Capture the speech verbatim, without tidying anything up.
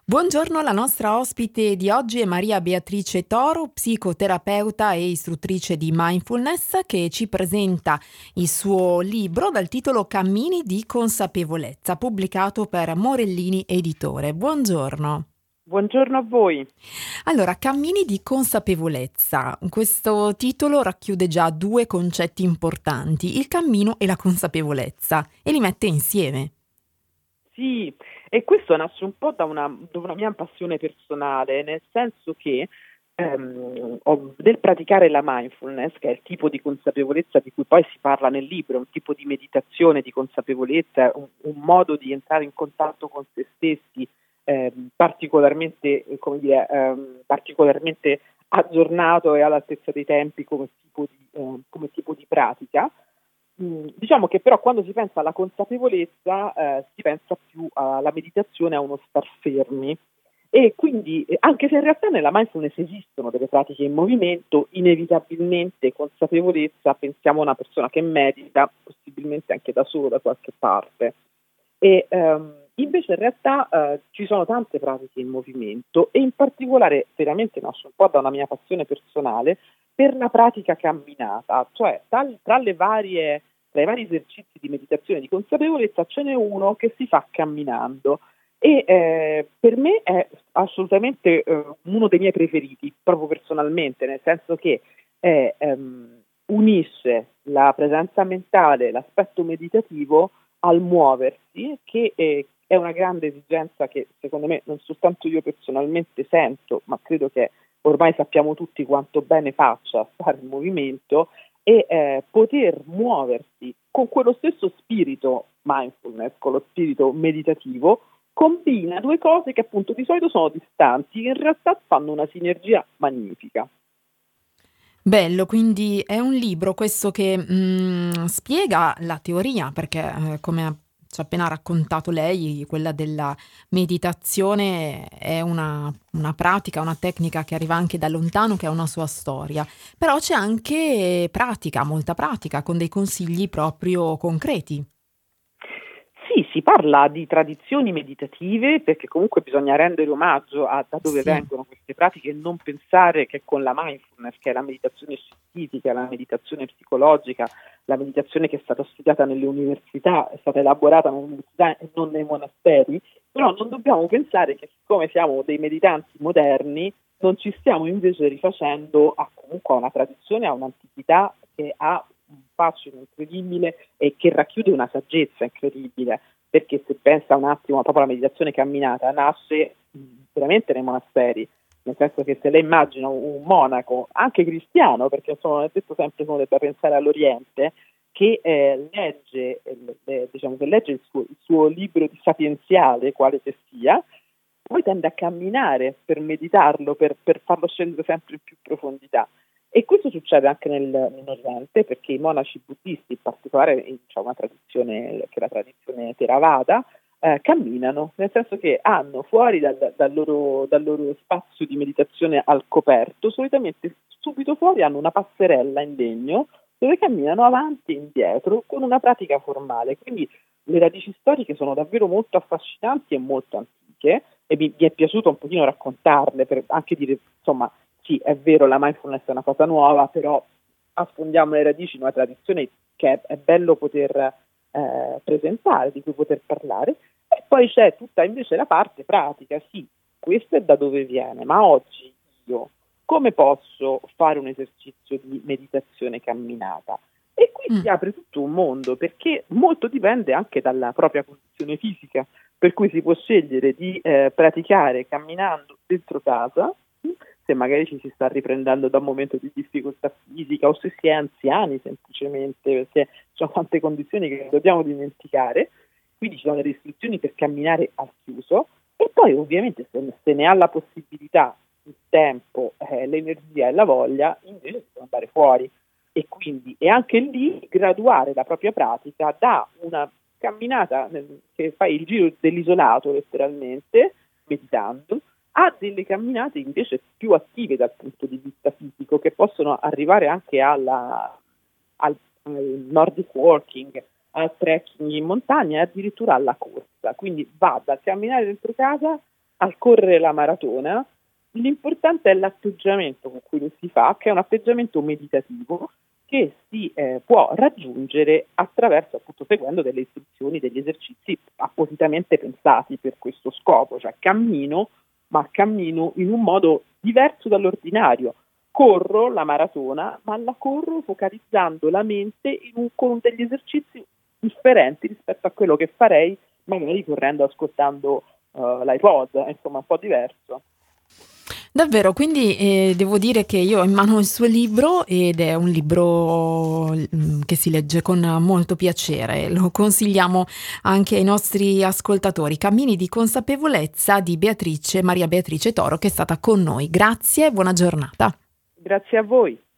Buongiorno, la nostra ospite di oggi è Maria Beatrice Toro, psicoterapeuta e istruttrice di mindfulness, che ci presenta il suo libro dal titolo Cammini di consapevolezza, pubblicato per Morellini Editore. Buongiorno. Buongiorno a voi. Allora, Cammini di consapevolezza. Questo titolo racchiude già due concetti importanti, il cammino e la consapevolezza, e li mette insieme. Sì, e questo nasce un po' da una, da una mia passione personale, nel senso che ehm, ho- nel praticare la mindfulness, che è il tipo di consapevolezza di cui poi si parla nel libro, un tipo di meditazione di consapevolezza, un, un modo di entrare in contatto con se stessi ehm, particolarmente, eh, come dire, ehm, particolarmente aggiornato e all'altezza dei tempi come tipo di, eh, come tipo di pratica. Mm, Diciamo che però quando si pensa alla consapevolezza eh, si pensa più alla meditazione, a uno star fermi e quindi eh, anche se in realtà nella mindfulness esistono delle pratiche in movimento, inevitabilmente consapevolezza, pensiamo a una persona che medita, possibilmente anche da solo da qualche parte. E ehm, invece in realtà eh, ci sono tante pratiche in movimento e in particolare veramente nasce un po' da una mia passione personale per la pratica camminata, cioè tal- tra le varie, tra i vari esercizi di meditazione e di consapevolezza ce n'è uno che si fa camminando e eh, per me è assolutamente eh, uno dei miei preferiti, proprio personalmente, nel senso che è, ehm, unisce la presenza mentale, l'aspetto meditativo al muoversi, che eh, è una grande esigenza che secondo me non soltanto io personalmente sento, ma credo che ormai sappiamo tutti quanto bene faccia stare in movimento e eh, poter muoversi con quello stesso spirito mindfulness, con lo spirito meditativo, combina due cose che appunto di solito sono distanti, che in realtà fanno una sinergia magnifica. Bello, quindi è un libro questo che mm, spiega la teoria, perché eh, come ha ci ha appena raccontato lei, quella della meditazione è una, una pratica, una tecnica che arriva anche da lontano, che ha una sua storia, però c'è anche pratica, molta pratica, con dei consigli proprio concreti. Sì, si parla di tradizioni meditative perché comunque bisogna rendere omaggio a da dove Sì. vengono queste pratiche e non pensare che con la mindfulness, che è la meditazione scientifica, la meditazione psicologica, la meditazione che è stata studiata nelle università, è stata elaborata nelle università e non nei monasteri, però non dobbiamo pensare che siccome siamo dei meditanti moderni non ci stiamo invece rifacendo a comunque a una tradizione, a un'antichità che ha un fascino incredibile e che racchiude una saggezza incredibile, perché se pensa un attimo proprio alla meditazione camminata, nasce mh, veramente nei monasteri, nel senso che se lei immagina un, un monaco, anche cristiano, perché insomma non è detto sempre come da pensare all'Oriente, che eh, legge, eh, le- diciamo, che legge il suo, il suo libro di sapienziale, quale che sia, poi tende a camminare per meditarlo, per, per farlo scendere sempre in più profondità. E questo succede anche nel, nell'Oriente, perché i monaci buddisti, in particolare in c'è una tradizione che è la tradizione Theravada, eh, camminano, nel senso che hanno fuori dal, dal loro, dal loro spazio di meditazione al coperto, solitamente subito fuori hanno una passerella in legno dove camminano avanti e indietro con una pratica formale. Quindi le radici storiche sono davvero molto affascinanti e molto antiche e mi, mi è piaciuto un pochino raccontarle per anche dire, insomma, sì, è vero, la mindfulness è una cosa nuova, però affondiamo le radici in una tradizione che è, è bello poter eh, presentare, di cui poter parlare. E poi c'è tutta invece la parte pratica, sì, questo è da dove viene, ma oggi io come posso fare un esercizio di meditazione camminata? E qui Mm. si apre tutto un mondo, perché molto dipende anche dalla propria condizione fisica, per cui si può scegliere di eh, praticare camminando dentro casa, se magari ci si sta riprendendo da un momento di difficoltà fisica o se si è anziani semplicemente, perché ci sono tante condizioni che non dobbiamo dimenticare, quindi ci sono le restrizioni per camminare al chiuso e poi ovviamente se, se ne ha la possibilità, il tempo, eh, l'energia e la voglia, invece si può andare fuori e quindi e anche lì graduare la propria pratica da una camminata nel, che fai il giro dell'isolato letteralmente, meditando, a delle camminate invece più attive dal punto di vista fisico, che possono arrivare anche alla, al, al Nordic walking, al trekking in montagna e addirittura alla corsa. Quindi va dal camminare dentro casa al correre la maratona, l'importante è l'atteggiamento con cui lo si fa, che è un atteggiamento meditativo che si eh, può raggiungere attraverso, appunto, seguendo delle istruzioni, degli esercizi appositamente pensati per questo scopo, cioè cammino, ma cammino in un modo diverso dall'ordinario. Corro la maratona, ma la corro focalizzando la mente in un, con degli esercizi differenti rispetto a quello che farei magari correndo, ascoltando uh, l'iPod, insomma un po' diverso. Davvero, quindi eh, devo dire che io ho in mano il suo libro ed è un libro mm, che si legge con molto piacere. Lo consigliamo anche ai nostri ascoltatori. Cammini di consapevolezza di Beatrice, Maria Beatrice Toro, che è stata con noi. Grazie e buona giornata. Grazie a voi.